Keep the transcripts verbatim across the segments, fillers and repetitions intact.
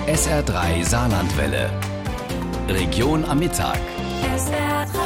S R drei Saarlandwelle. Region am Mittag. S R drei.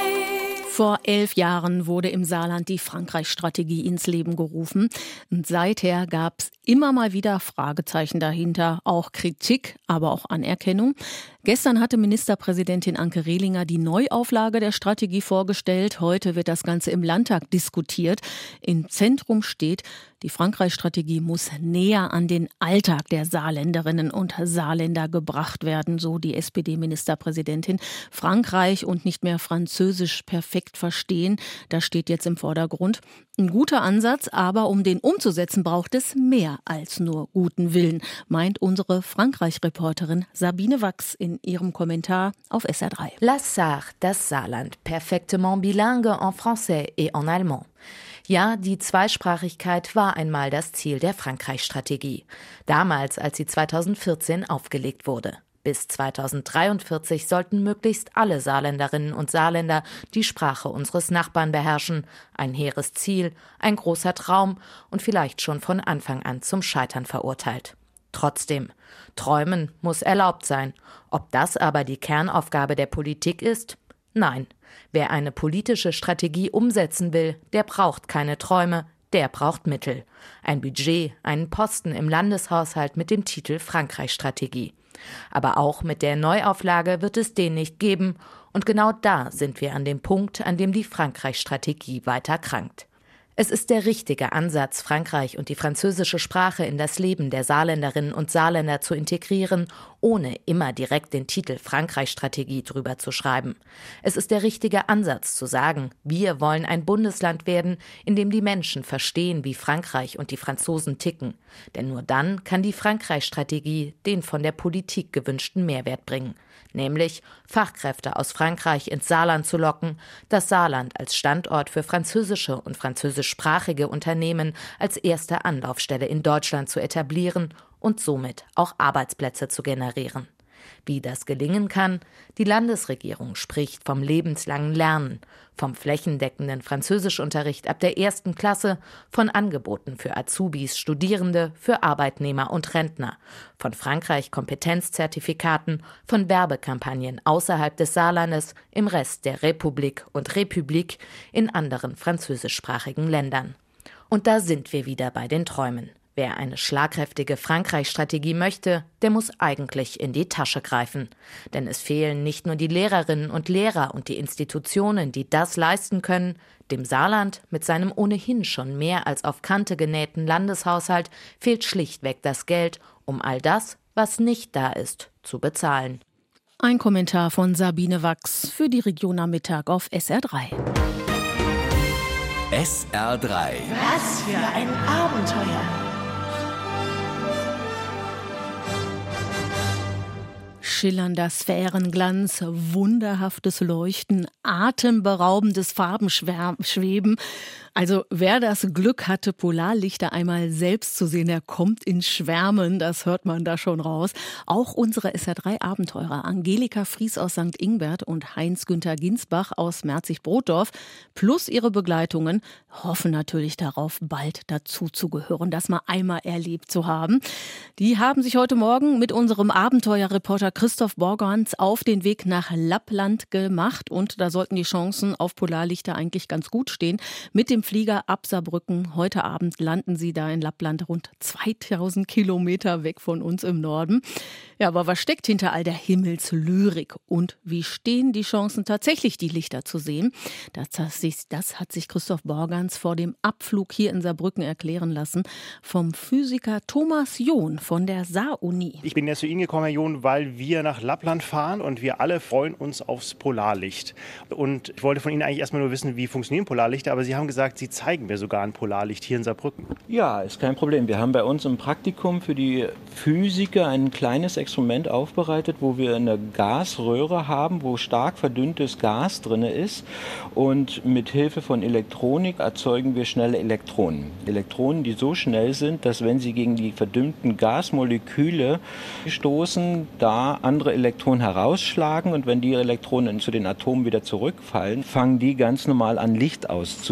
Vor elf Jahren wurde im Saarland die Frankreich-Strategie ins Leben gerufen. Und seither gab es immer mal wieder Fragezeichen dahinter, auch Kritik, aber auch Anerkennung. Gestern hatte Ministerpräsidentin Anke Rehlinger die Neuauflage der Strategie vorgestellt. Heute wird das Ganze im Landtag diskutiert. Im Zentrum steht, die Frankreich-Strategie muss näher an den Alltag der Saarländerinnen und Saarländer gebracht werden, so die S P D-Ministerpräsidentin. Frankreich und nicht mehr Französisch perfekt verstehen, das steht jetzt im Vordergrund. Ein guter Ansatz, aber um den umzusetzen, braucht es mehr als nur guten Willen, meint unsere Frankreich-Reporterin Sabine Wachs in ihrem Kommentar auf S R drei. La Sarre, das Saarland, perfektement bilingue en français et en allemand. Ja, die Zweisprachigkeit war einmal das Ziel der Frankreich-Strategie. Damals, als sie zweitausendvierzehn aufgelegt wurde. Bis zweitausenddreiundvierzig sollten möglichst alle Saarländerinnen und Saarländer die Sprache unseres Nachbarn beherrschen. Ein hehres Ziel, ein großer Traum und vielleicht schon von Anfang an zum Scheitern verurteilt. Trotzdem, träumen muss erlaubt sein. Ob das aber die Kernaufgabe der Politik ist? Nein. Wer eine politische Strategie umsetzen will, der braucht keine Träume, der braucht Mittel. Ein Budget, einen Posten im Landeshaushalt mit dem Titel Frankreich-Strategie. Aber auch mit der Neuauflage wird es den nicht geben. Und genau da sind wir an dem Punkt, an dem die Frankreich-Strategie weiter krankt. Es ist der richtige Ansatz, Frankreich und die französische Sprache in das Leben der Saarländerinnen und Saarländer zu integrieren, ohne immer direkt den Titel Frankreich-Strategie drüber zu schreiben. Es ist der richtige Ansatz zu sagen, wir wollen ein Bundesland werden, in dem die Menschen verstehen, wie Frankreich und die Franzosen ticken. Denn nur dann kann die Frankreich-Strategie den von der Politik gewünschten Mehrwert bringen. Nämlich Fachkräfte aus Frankreich ins Saarland zu locken, das Saarland als Standort für französische und französischsprachige Unternehmen als erste Anlaufstelle in Deutschland zu etablieren und somit auch Arbeitsplätze zu generieren. Wie das gelingen kann? Die Landesregierung spricht vom lebenslangen Lernen, vom flächendeckenden Französischunterricht ab der ersten Klasse, von Angeboten für Azubis, Studierende, für Arbeitnehmer und Rentner, von Frankreich-Kompetenzzertifikaten, von Werbekampagnen außerhalb des Saarlandes, im Rest der Republik und Republik, in anderen französischsprachigen Ländern. Und da sind wir wieder bei den Träumen. Wer eine schlagkräftige Frankreich-Strategie möchte, der muss eigentlich in die Tasche greifen. Denn es fehlen nicht nur die Lehrerinnen und Lehrer und die Institutionen, die das leisten können. Dem Saarland mit seinem ohnehin schon mehr als auf Kante genähten Landeshaushalt fehlt schlichtweg das Geld, um all das, was nicht da ist, zu bezahlen. Ein Kommentar von Sabine Wachs für die Region am Mittag auf S R drei. S R drei. Was für ein Abenteuer. Schillernder Sphärenglanz, wunderhaftes Leuchten, atemberaubendes Farbenschweben. Also wer das Glück hatte, Polarlichter einmal selbst zu sehen, der kommt in Schwärmen, das hört man da schon raus. Auch unsere S R drei Abenteurer Angelika Fries aus Sankt Ingbert und Heinz-Günther Ginsbach aus Merzig-Brotdorf plus ihre Begleitungen hoffen natürlich darauf, bald dazu zu gehören, das mal einmal erlebt zu haben. Die haben sich heute Morgen mit unserem Abenteuerreporter Christoph Borgans auf den Weg nach Lappland gemacht und da sollten die Chancen auf Polarlichter eigentlich ganz gut stehen. Mit dem Flieger ab Saarbrücken. Heute Abend landen sie da in Lappland, rund zweitausend Kilometer weg von uns im Norden. Ja, aber was steckt hinter all der Himmelslyrik? Und wie stehen die Chancen, tatsächlich die Lichter zu sehen? Das, das hat sich Christoph Borgans vor dem Abflug hier in Saarbrücken erklären lassen vom Physiker Thomas John von der Saar-Uni. Ich bin ja zu Ihnen gekommen, Herr John, weil wir nach Lappland fahren und wir alle freuen uns aufs Polarlicht. Und ich wollte von Ihnen eigentlich erstmal nur wissen, wie funktionieren Polarlichter, aber Sie haben gesagt, Sie zeigen mir sogar ein Polarlicht hier in Saarbrücken. Ja, ist kein Problem. Wir haben bei uns im Praktikum für die Physiker ein kleines Experiment aufbereitet, wo wir eine Gasröhre haben, wo stark verdünntes Gas drin ist. Und mit Hilfe von Elektronik erzeugen wir schnelle Elektronen. Elektronen, die so schnell sind, dass wenn sie gegen die verdünnten Gasmoleküle stoßen, da andere Elektronen herausschlagen. Und wenn die Elektronen zu den Atomen wieder zurückfallen, fangen die ganz normal an, Licht auszusenden.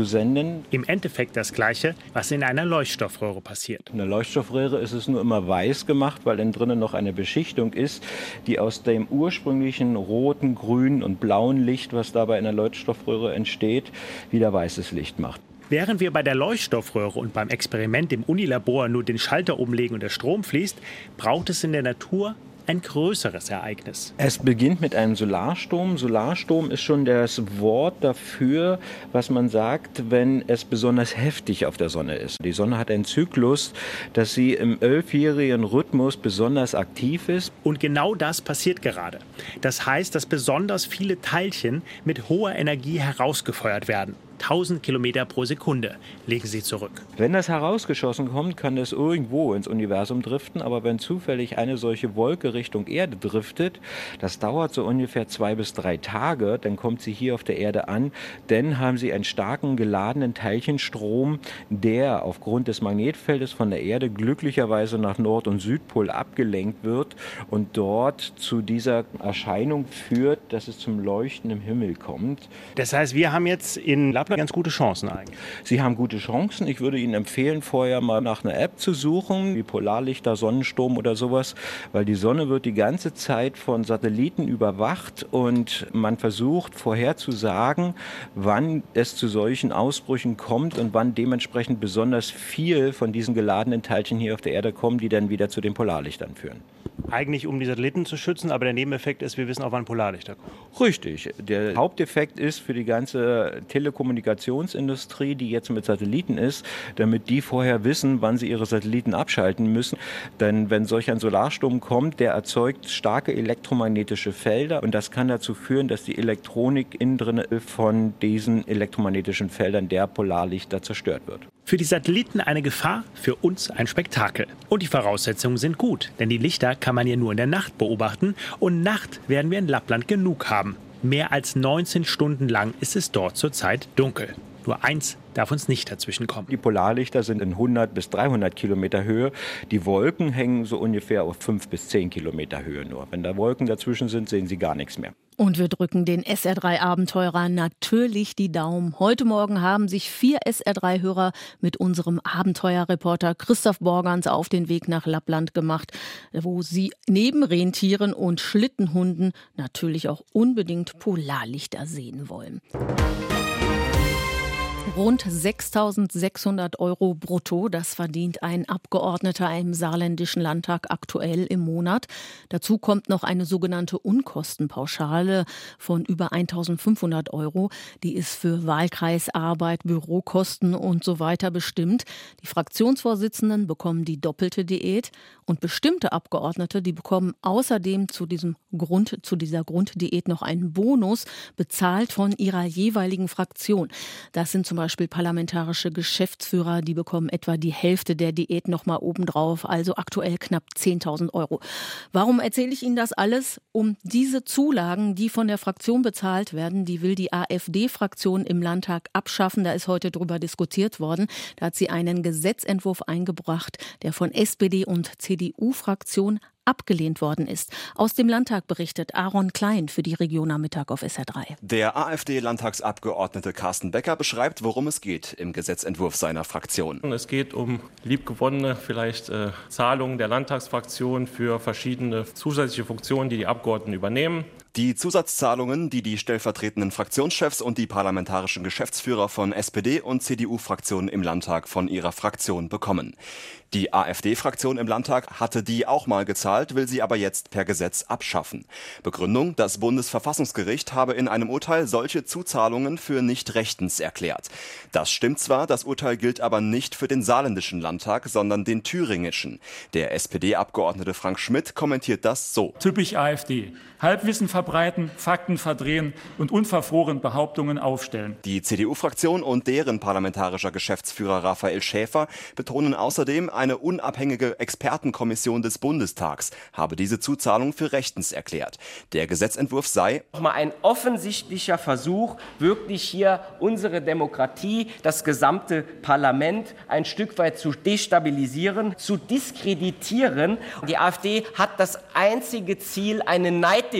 können. Im Endeffekt das Gleiche, was in einer Leuchtstoffröhre passiert. In der Leuchtstoffröhre ist es nur immer weiß gemacht, weil dann drinnen noch eine Beschichtung ist, die aus dem ursprünglichen roten, grünen und blauen Licht, was dabei in der Leuchtstoffröhre entsteht, wieder weißes Licht macht. Während wir bei der Leuchtstoffröhre und beim Experiment im Unilabor nur den Schalter umlegen und der Strom fließt, braucht es in der Natur ein größeres Ereignis. Es beginnt mit einem Solarsturm. Solarsturm ist schon das Wort dafür, was man sagt, wenn es besonders heftig auf der Sonne ist. Die Sonne hat einen Zyklus, dass sie im elfjährigen Rhythmus besonders aktiv ist. Und genau das passiert gerade. Das heißt, dass besonders viele Teilchen mit hoher Energie herausgefeuert werden. tausend Kilometer pro Sekunde legen sie zurück. Wenn das herausgeschossen kommt, kann es irgendwo ins Universum driften. Aber wenn zufällig eine solche Wolke Richtung Erde driftet, das dauert so ungefähr zwei bis drei Tage, dann kommt sie hier auf der Erde an. Dann haben sie einen starken geladenen Teilchenstrom, der aufgrund des Magnetfeldes von der Erde glücklicherweise nach Nord- und Südpol abgelenkt wird und dort zu dieser Erscheinung führt, dass es zum Leuchten im Himmel kommt. Das heißt, wir haben jetzt in Lappland ganz gute Chancen eigentlich. Sie haben gute Chancen. Ich würde Ihnen empfehlen, vorher mal nach einer App zu suchen, wie Polarlichter, Sonnensturm oder sowas, weil die Sonne wird die ganze Zeit von Satelliten überwacht und man versucht vorherzusagen, wann es zu solchen Ausbrüchen kommt und wann dementsprechend besonders viel von diesen geladenen Teilchen hier auf der Erde kommen, die dann wieder zu den Polarlichtern führen. Eigentlich um die Satelliten zu schützen, aber der Nebeneffekt ist, wir wissen auch, wann Polarlichter kommen. Richtig. Der Haupteffekt ist für die ganze Telekommunikationsindustrie, die jetzt mit Satelliten ist, damit die vorher wissen, wann sie ihre Satelliten abschalten müssen. Denn wenn solch ein Solarsturm kommt, der erzeugt starke elektromagnetische Felder und das kann dazu führen, dass die Elektronik innen drin von diesen elektromagnetischen Feldern der Polarlichter zerstört wird. Für die Satelliten eine Gefahr, für uns ein Spektakel. Und die Voraussetzungen sind gut, denn die Lichter kann man ja nur in der Nacht beobachten und Nacht werden wir in Lappland genug haben. Mehr als neunzehn Stunden lang ist es dort zurzeit dunkel. Nur eins darf uns nicht dazwischenkommen. Die Polarlichter sind in hundert bis dreihundert Kilometer Höhe. Die Wolken hängen so ungefähr auf fünf bis zehn Kilometer Höhe nur. Wenn da Wolken dazwischen sind, sehen Sie gar nichts mehr. Und wir drücken den S R drei Abenteurern natürlich die Daumen. Heute Morgen haben sich vier S R drei Hörer mit unserem Abenteuerreporter Christoph Borgans auf den Weg nach Lappland gemacht, wo sie neben Rentieren und Schlittenhunden natürlich auch unbedingt Polarlichter sehen wollen. Rund sechstausendsechshundert Euro brutto, das verdient ein Abgeordneter im saarländischen Landtag aktuell im Monat. Dazu kommt noch eine sogenannte Unkostenpauschale von über eintausendfünfhundert Euro. Die ist für Wahlkreisarbeit, Bürokosten und so weiter bestimmt. Die Fraktionsvorsitzenden bekommen die doppelte Diät und bestimmte Abgeordnete, die bekommen außerdem zu diesem Grund, zu dieser Grunddiät noch einen Bonus, bezahlt von ihrer jeweiligen Fraktion. Das sind zum Beispiel parlamentarische Geschäftsführer, die bekommen etwa die Hälfte der Diät nochmal obendrauf, also aktuell knapp zehntausend Euro. Warum erzähle ich Ihnen das alles? Um diese Zulagen, die von der Fraktion bezahlt werden, die will die AfD-Fraktion im Landtag abschaffen. Da ist heute drüber diskutiert worden. Da hat sie einen Gesetzentwurf eingebracht, der von S P D und C D U-Fraktion abgelehnt worden ist. Aus dem Landtag berichtet Aaron Klein für die Region am Mittag auf S R drei. Der AfD-Landtagsabgeordnete Carsten Becker beschreibt, worum es geht im Gesetzentwurf seiner Fraktion. Es geht um liebgewonnene vielleicht äh, Zahlungen der Landtagsfraktion für verschiedene zusätzliche Funktionen, die die Abgeordneten übernehmen. Die Zusatzzahlungen, die die stellvertretenden Fraktionschefs und die parlamentarischen Geschäftsführer von S P D und C D U-Fraktionen im Landtag von ihrer Fraktion bekommen. Die AfD-Fraktion im Landtag hatte die auch mal gezahlt, will sie aber jetzt per Gesetz abschaffen. Begründung: Das Bundesverfassungsgericht habe in einem Urteil solche Zuzahlungen für nicht rechtens erklärt. Das stimmt zwar, das Urteil gilt aber nicht für den saarländischen Landtag, sondern den thüringischen. Der S P D-Abgeordnete Frank Schmidt kommentiert das so. Typisch AfD. Halbwissen verbreiten, Fakten verdrehen und unverfroren Behauptungen aufstellen. Die C D U-Fraktion und deren parlamentarischer Geschäftsführer Raphael Schäfer betonen außerdem, eine unabhängige Expertenkommission des Bundestags habe diese Zuzahlung für rechtens erklärt. Der Gesetzentwurf sei nochmal ein offensichtlicher Versuch, wirklich hier unsere Demokratie, das gesamte Parlament ein Stück weit zu destabilisieren, zu diskreditieren. Die AfD hat das einzige Ziel, eine Neiddebatte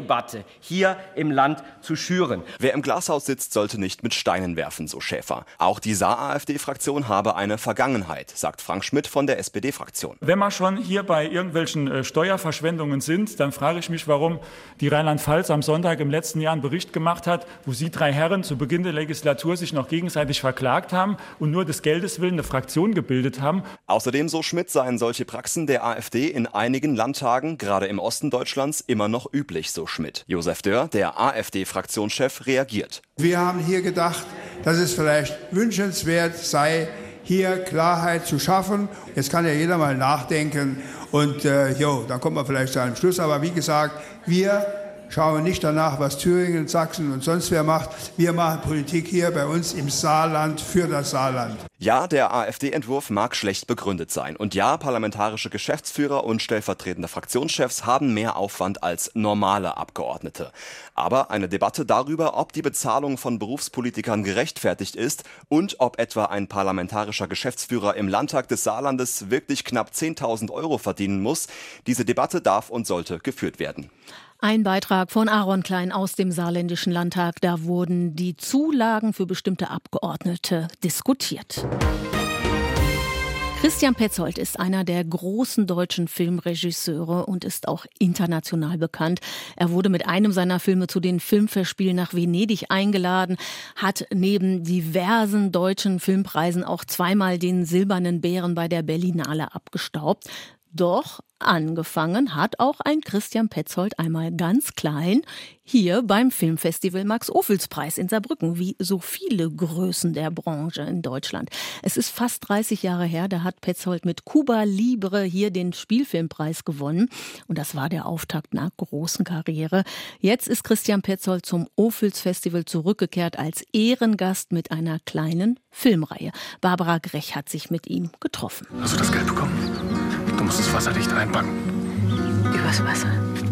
hier im Land zu schüren. Wer im Glashaus sitzt, sollte nicht mit Steinen werfen, so Schäfer. Auch die Saar-AfD-Fraktion habe eine Vergangenheit, sagt Frank Schmidt von der S P D-Fraktion. Wenn wir schon hier bei irgendwelchen äh, Steuerverschwendungen sind, dann frage ich mich, warum die Rheinland-Pfalz am Sonntag im letzten Jahr einen Bericht gemacht hat, wo Sie drei Herren zu Beginn der Legislatur sich noch gegenseitig verklagt haben und nur des Geldes willen eine Fraktion gebildet haben. Außerdem, so Schmidt, seien solche Praxen der AfD in einigen Landtagen, gerade im Osten Deutschlands, immer noch üblich, so Schmidt. Josef Dörr, der AfD-Fraktionschef, reagiert. Wir haben hier gedacht, dass es vielleicht wünschenswert sei, hier Klarheit zu schaffen. Jetzt kann ja jeder mal nachdenken und äh, jo, dann kommt man vielleicht zu einem Schluss. Aber wie gesagt, wir schauen nicht danach, was Thüringen, Sachsen und sonst wer macht. Wir machen Politik hier bei uns im Saarland für das Saarland. Ja, der AfD-Entwurf mag schlecht begründet sein. Und ja, parlamentarische Geschäftsführer und stellvertretende Fraktionschefs haben mehr Aufwand als normale Abgeordnete. Aber eine Debatte darüber, ob die Bezahlung von Berufspolitikern gerechtfertigt ist und ob etwa ein parlamentarischer Geschäftsführer im Landtag des Saarlandes wirklich knapp zehntausend Euro verdienen muss, diese Debatte darf und sollte geführt werden. Ein Beitrag von Aaron Klein aus dem Saarländischen Landtag. Da wurden die Zulagen für bestimmte Abgeordnete diskutiert. Christian Petzold ist einer der großen deutschen Filmregisseure und ist auch international bekannt. Er wurde mit einem seiner Filme zu den Filmfestspielen nach Venedig eingeladen, hat neben diversen deutschen Filmpreisen auch zweimal den Silbernen Bären bei der Berlinale abgestaubt. Doch angefangen hat auch ein Christian Petzold einmal ganz klein hier beim Filmfestival Max-Ophüls-Preis in Saarbrücken, wie so viele Größen der Branche in Deutschland. Es ist fast dreißig Jahre her, da hat Petzold mit Cuba Libre hier den Spielfilmpreis gewonnen. Und das war der Auftakt einer großen Karriere. Jetzt ist Christian Petzold zum Ophüls-Festival zurückgekehrt als Ehrengast mit einer kleinen Filmreihe. Barbara Grech hat sich mit ihm getroffen. Hast du das Geld bekommen? Du musst es wasserdicht einpacken. Übers Wasser?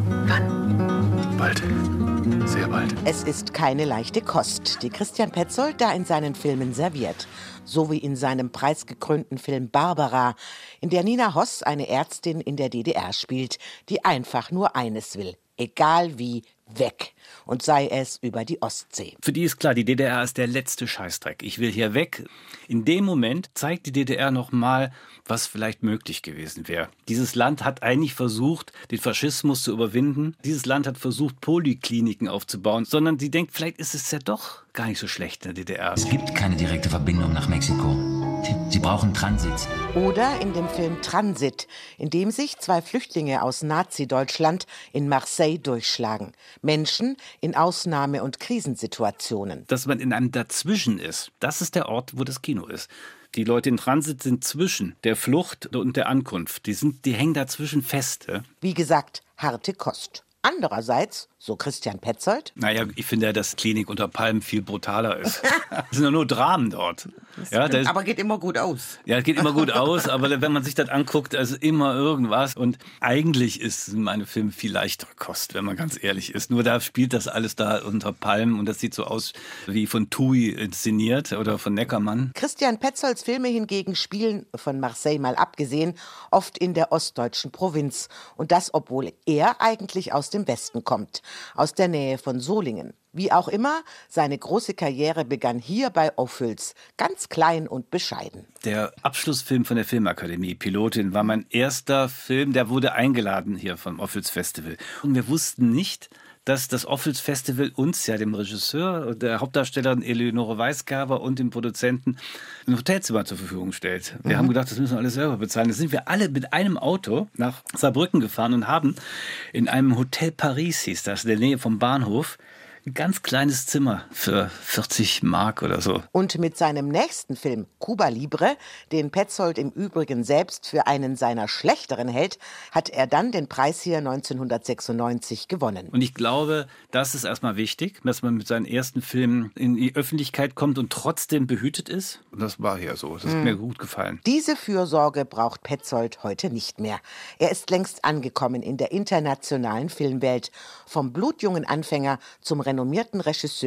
Wann? Bald. Sehr bald. Es ist keine leichte Kost, die Christian Petzold da in seinen Filmen serviert. So wie in seinem preisgekrönten Film Barbara, in der Nina Hoss eine Ärztin in der D D R spielt, die einfach nur eines will. Egal wie, weg. Und sei es über die Ostsee. Für die ist klar, die D D R ist der letzte Scheißdreck. Ich will hier weg. In dem Moment zeigt die D D R noch mal, was vielleicht möglich gewesen wäre. Dieses Land hat eigentlich versucht, den Faschismus zu überwinden. Dieses Land hat versucht, Polikliniken aufzubauen. Sondern sie denkt, vielleicht ist es ja doch gar nicht so schlecht in der D D R. Es gibt keine direkte Verbindung nach Mexiko. Sie brauchen Transit. Oder in dem Film Transit, in dem sich zwei Flüchtlinge aus Nazi-Deutschland in Marseille durchschlagen. Menschen in Ausnahme- und Krisensituationen. Dass man in einem Dazwischen ist, das ist der Ort, wo das Kino ist. Die Leute in Transit sind zwischen der Flucht und der Ankunft. Die, sind, die hängen dazwischen fest. Ja? Wie gesagt, harte Kost. Andererseits, so Christian Petzold. Naja, ich finde ja, dass Klinik unter Palmen viel brutaler ist. Es sind ja nur Dramen dort. Ja, das, aber geht immer gut aus. Ja, es geht immer gut aus, aber wenn man sich das anguckt, also immer irgendwas. Und eigentlich ist meine Filme viel leichtere Kost, wenn man ganz ehrlich ist. Nur da spielt das alles da unter Palmen und das sieht so aus wie von Tui inszeniert oder von Neckermann. Christian Petzolds Filme hingegen spielen, von Marseille mal abgesehen, oft in der ostdeutschen Provinz. Und das, obwohl er eigentlich aus dem Westen kommt, aus der Nähe von Solingen. Wie auch immer, seine große Karriere begann hier bei Ophüls, ganz klein und bescheiden. Der Abschlussfilm von der Filmakademie, Pilotin, war mein erster Film, der wurde eingeladen hier vom Ophüls Festival. Und wir wussten nicht, dass das Ophüls Festival uns, ja dem Regisseur, der Hauptdarstellerin Eleonore Weisgaber und dem Produzenten ein Hotelzimmer zur Verfügung stellt. Wir mhm. haben gedacht, das müssen wir alles selber bezahlen. Da sind wir alle mit einem Auto nach Saarbrücken gefahren und haben in einem Hotel Paris, hieß das, in der Nähe vom Bahnhof, ein ganz kleines Zimmer für vierzig Mark oder so. Und mit seinem nächsten Film, Cuba Libre, den Petzold im Übrigen selbst für einen seiner schlechteren hält, hat er dann den Preis hier neunzehnhundertsechsundneunzig gewonnen. Und ich glaube, das ist erstmal wichtig, dass man mit seinen ersten Filmen in die Öffentlichkeit kommt und trotzdem behütet ist. Und das war hier so. Das hat hm. mir gut gefallen. Diese Fürsorge braucht Petzold heute nicht mehr. Er ist längst angekommen in der internationalen Filmwelt. Vom blutjungen Anfänger zum renommierten Regisseur.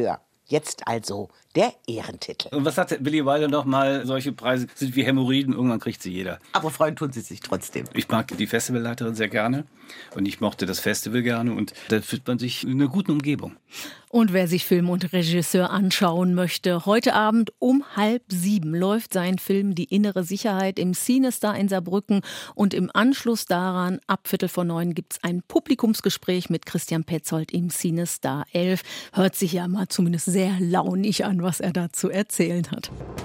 Jetzt also der Ehrentitel. Und was hat Billie Wilder noch mal? Solche Preise sind wie Hämorrhoiden, irgendwann kriegt sie jeder. Aber freuen tun sie sich trotzdem. Ich mag die Festivalleiterin sehr gerne und ich mochte das Festival gerne und da fühlt man sich in einer guten Umgebung. Und wer sich Film und Regisseur anschauen möchte, heute Abend um halb sieben läuft sein Film Die innere Sicherheit im Cinestar in Saarbrücken und im Anschluss daran, ab Viertel vor neun, gibt es ein Publikumsgespräch mit Christian Petzold im Cinestar elf. Hört sich ja mal zumindest sehr launig an, was er da zu erzählen hat.